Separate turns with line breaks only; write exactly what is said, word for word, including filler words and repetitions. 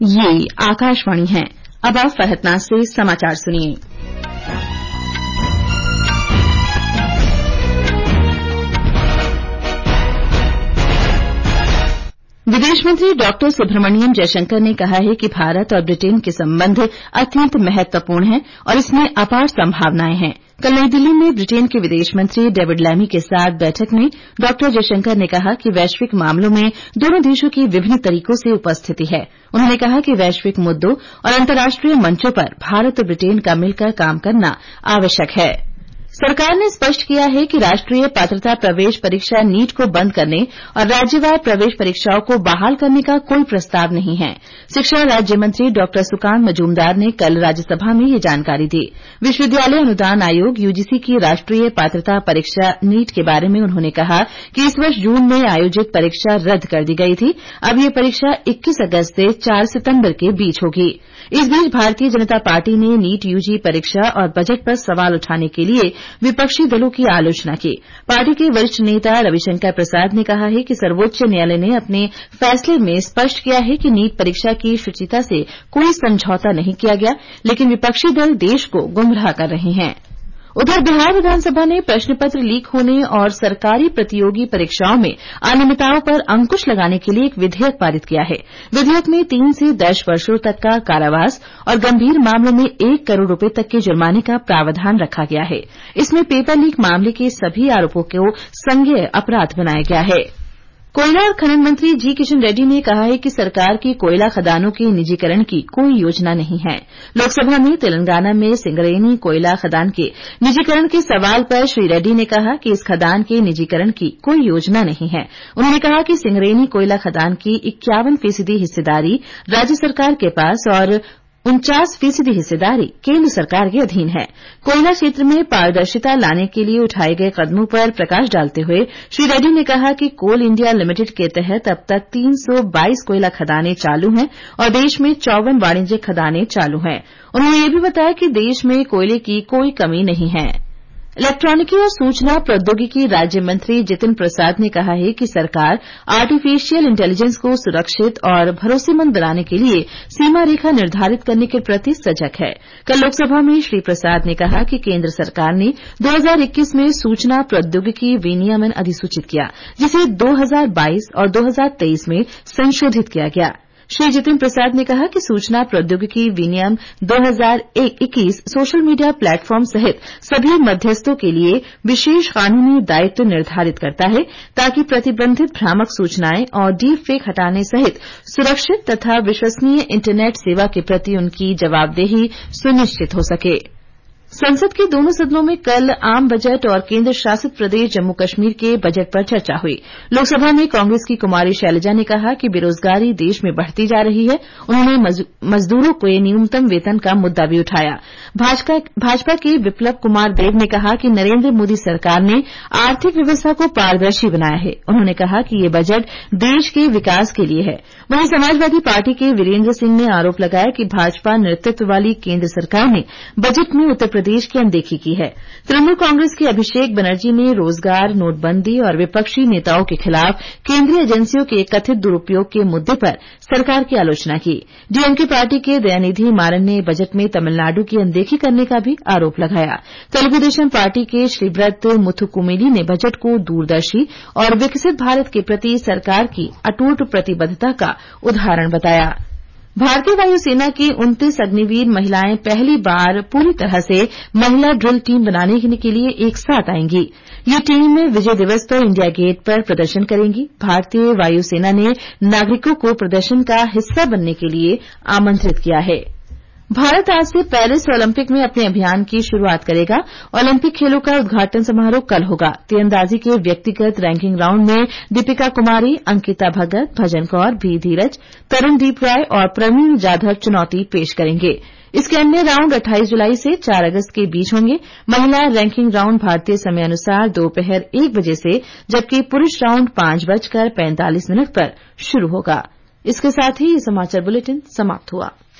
ये आकाशवाणी है। अब आप फहतनाज से समाचार सुनिए। विदेश मंत्री डॉक्टर सुब्रमण्यम जयशंकर ने कहा है कि भारत और ब्रिटेन के संबंध अत्यंत महत्वपूर्ण हैं और इसमें अपार संभावनाएं हैं। कल नई दिल्ली में ब्रिटेन के विदेश मंत्री डेविड लैमी के साथ बैठक में डॉक्टर जयशंकर ने कहा कि वैश्विक मामलों में दोनों देशों की विभिन्न तरीकों से उपस्थिति है। उन्होंने कहा कि वैश्विक मुद्दों और अंतर्राष्ट्रीय मंचों पर भारत और ब्रिटेन का मिलकर काम करना आवश्यक है। सरकार ने स्पष्ट किया है कि राष्ट्रीय पात्रता प्रवेश परीक्षा नीट को बंद करने और राज्यवार प्रवेश परीक्षाओं को बहाल करने का कोई प्रस्ताव नहीं है। शिक्षा राज्य मंत्री डॉक्टर सुकांत मजूमदार ने कल राज्यसभा में ये जानकारी दी। विश्वविद्यालय अनुदान आयोग यूजीसी की राष्ट्रीय पात्रता परीक्षा नीट के बारे में उन्होंने कहा कि इस वर्ष जून में आयोजित परीक्षा रद्द कर दी गई थी। अब ये परीक्षा इक्कीस अगस्त से चार सितंबर के बीच होगी। इस बीच भारतीय जनता पार्टी ने नीट यूजी परीक्षा और बजट पर सवाल उठाने के लिए विपक्षी दलों की आलोचना की। पार्टी के वरिष्ठ नेता रविशंकर प्रसाद ने कहा है कि सर्वोच्च न्यायालय ने अपने फैसले में स्पष्ट किया है कि नीट परीक्षा की शुचिता से कोई समझौता नहीं किया गया, लेकिन विपक्षी दल देश को गुमराह कर रहे हैं। उधर बिहार विधानसभा ने प्रश्न पत्र लीक होने और सरकारी प्रतियोगी परीक्षाओं में अनियमितताओं पर अंकुश लगाने के लिए एक विधेयक पारित किया है। विधेयक में तीन से दस वर्षों तक का कारावास और गंभीर मामलों में एक करोड़ रुपए तक के जुर्माने का प्रावधान रखा गया है। इसमें पेपर लीक मामले के सभी आरोपों को संज्ञेय अपराध बनाया गया है। कोयला और खनन मंत्री जी किशन रेड्डी ने कहा है कि सरकार की कोयला खदानों के निजीकरण की कोई योजना नहीं है। लोकसभा में तेलंगाना में सिंगरेनी कोयला खदान के निजीकरण के सवाल पर श्री रेड्डी ने कहा कि इस खदान के निजीकरण की कोई योजना नहीं है। उन्होंने कहा कि सिंगरेनी कोयला खदान की इक्यावन फीसदी हिस्सेदारी राज्य सरकार के पास और उनचास फीसदी हिस्सेदारी केंद्र सरकार के अधीन है। कोयला क्षेत्र में पारदर्शिता लाने के लिए उठाए गए कदमों पर प्रकाश डालते हुए श्री रेड्डी ने कहा कि कोल इंडिया लिमिटेड के तहत अब तक तीन सौ बाईस कोयला खदानें चालू हैं और देश में चौवन वाणिज्यिक खदानें चालू हैं। उन्होंने ये भी बताया कि देश में कोयले की कोई कमी नहीं है। इलेक्ट्रॉनिकी और सूचना प्रौद्योगिकी राज्य मंत्री जितिन प्रसाद ने कहा है कि सरकार आर्टिफिशियल इंटेलिजेंस को सुरक्षित और भरोसेमंद बनाने के लिए सीमा रेखा निर्धारित करने के प्रति सजग है। कल लोकसभा में श्री प्रसाद ने कहा कि केंद्र सरकार ने दो हज़ार इक्कीस में सूचना प्रौद्योगिकी विनियमन अधिसूचित किया, जिसे दो हज़ार बाईस और दो हज़ार तेईस में संशोधित किया गया। श्री जितिन प्रसाद ने कहा कि सूचना प्रौद्योगिकी विनियम दो हज़ार इक्कीस सोशल मीडिया प्लेटफॉर्म सहित सभी मध्यस्थों के लिए विशेष कानूनी दायित्व निर्धारित करता है ताकि प्रतिबंधित भ्रामक सूचनाएं और डीप फेक हटाने सहित सुरक्षित तथा विश्वसनीय इंटरनेट सेवा के प्रति उनकी जवाबदेही सुनिश्चित हो सके। संसद के दोनों सदनों में कल आम बजट और केंद्र शासित प्रदेश जम्मू कश्मीर के बजट पर चर्चा हुई। लोकसभा में कांग्रेस की कुमारी शैलजा ने कहा कि बेरोजगारी देश में बढ़ती जा रही है। उन्होंने मजदूरों के न्यूनतम वेतन का मुद्दा भी उठाया। भाजपा के विप्लव कुमार देव ने कहा कि नरेंद्र मोदी सरकार ने आर्थिक व्यवस्था को पारदर्शी बनाया है। उन्होंने कहा कि ये बजट देश के विकास के लिए है। वहीं समाजवादी पार्टी के वीरेंद्र सिंह ने आरोप लगाया कि भाजपा नेतृत्व वाली केंद्र सरकार ने बजट में उत्तर प्रदेश की अनदेखी की है। तृणमूल कांग्रेस के अभिषेक बनर्जी ने रोजगार, नोटबंदी और विपक्षी नेताओं के खिलाफ केंद्रीय एजेंसियों के कथित दुरूपयोग के मुद्दे पर सरकार की आलोचना की। डीएमके पार्टी के दयानिधि मारन ने बजट में तमिलनाडु की अनदेखी करने का भी आरोप लगाया। तेलुगु देशम पार्टी के श्रीव्रत मुथुकुमेली ने बजट को दूरदर्शी और विकसित भारत के प्रति सरकार की अटूट प्रतिबद्धता का उदाहरण बताया। भारतीय वायुसेना की उनतीस अग्निवीर महिलाएं पहली बार पूरी तरह से महिला ड्रिल टीम बनाने के लिए एक साथ आएंगी। ये टीम विजय दिवस पर इंडिया गेट पर प्रदर्शन करेंगी। भारतीय वायुसेना ने नागरिकों को प्रदर्शन का हिस्सा बनने के लिए आमंत्रित किया है। भारत आज से पेरिस ओलंपिक में अपने अभियान की शुरूआत करेगा। ओलंपिक खेलों का उद्घाटन समारोह कल होगा। तीरंदाजी के व्यक्तिगत रैंकिंग राउंड में दीपिका कुमारी, अंकिता भगत, भजन कौर, भी धीरज, तरुणदीप राय और प्रवीण जाधव चुनौती पेश करेंगे। इसके अन्य राउंड अट्ठाईस जुलाई से चार अगस्त के बीच होंगे। महिला रैंकिंग राउंड भारतीय समयानुसार दोपहर एक बजे से, जबकि पुरूष राउंड पांच बजकर पैंतालीस मिनट पर शुरू होगा। इसके साथ ही ये समाचार बुलेटिन समाप्त हुआ।